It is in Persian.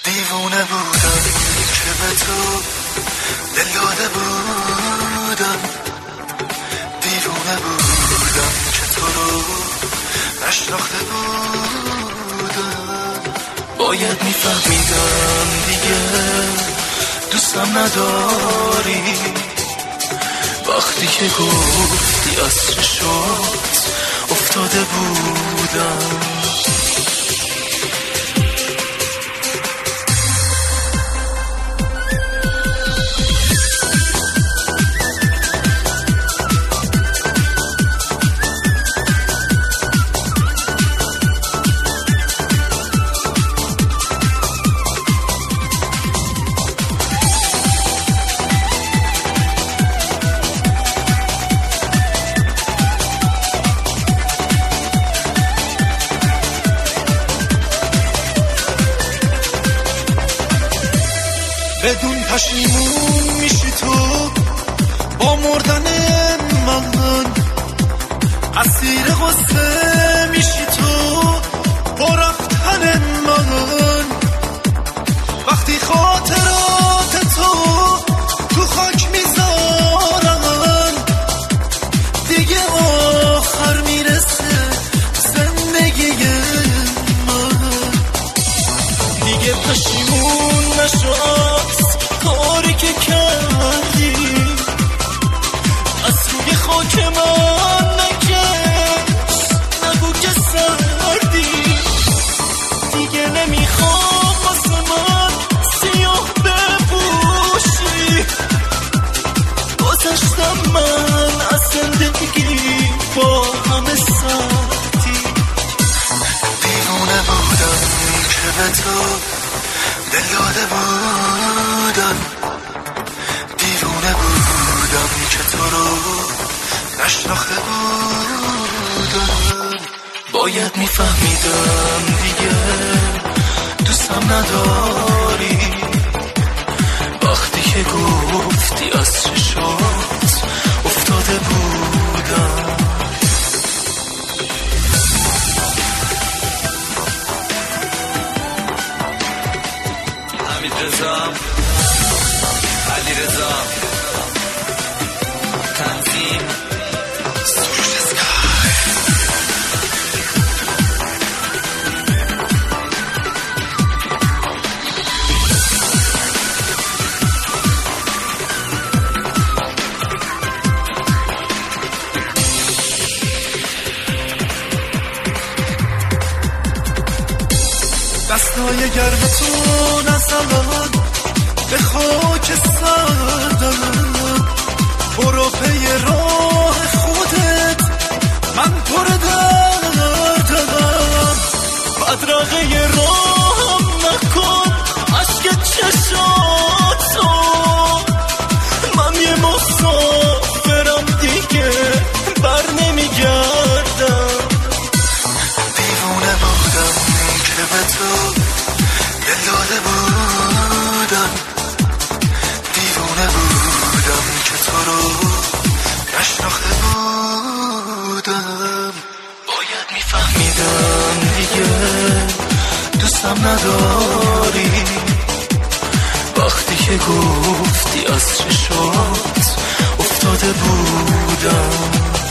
دیوونه بودم که به تو دل داده بودم، دیوونه بودم که تو رو نشناخته بودم. باید میفهمیدم دیگه دوستم نداری، وقتی که گفتی عصر شد افتاده بودم. بدون پشیمون میشی تو با مردن من، اسیر غصه میشی تو با رفتن من. وقتی خاطرات تو خاک میذارن دیگه آخر میرسه زندگی من. دیگه پشیمون نشو کاری که کردی، از روی خاک من نکش، نگو که سردی. دیگه نمیخوام واسه من سیاه بپوشی، گذشتم من از زندگی با همه سختی. دیوونه بودم که به تو دل داده بودم، دیوونه بودم که تو رو نشناخته بودم. باید میفهمیدم دیگه دوستم نداری، وقتی که گفتی عصر شد افتاده بودم. علی رضا تنظیم سروش اسکای. دستای گرم تو نزدن به خاک سردم، برو پی راه خودت من پر دردم. بدرقه راهم نکن عشق چشاتو، من یه مسافرم دیگه بر نمیگردم. دیوونه بودم که به تو دل داده بودم، دیوونه بودم که تو رو نشناخته بودم. باید میفهمیدم دیگه دوستم نداری، وقتی که گفتی عصر شد افتاده بودم.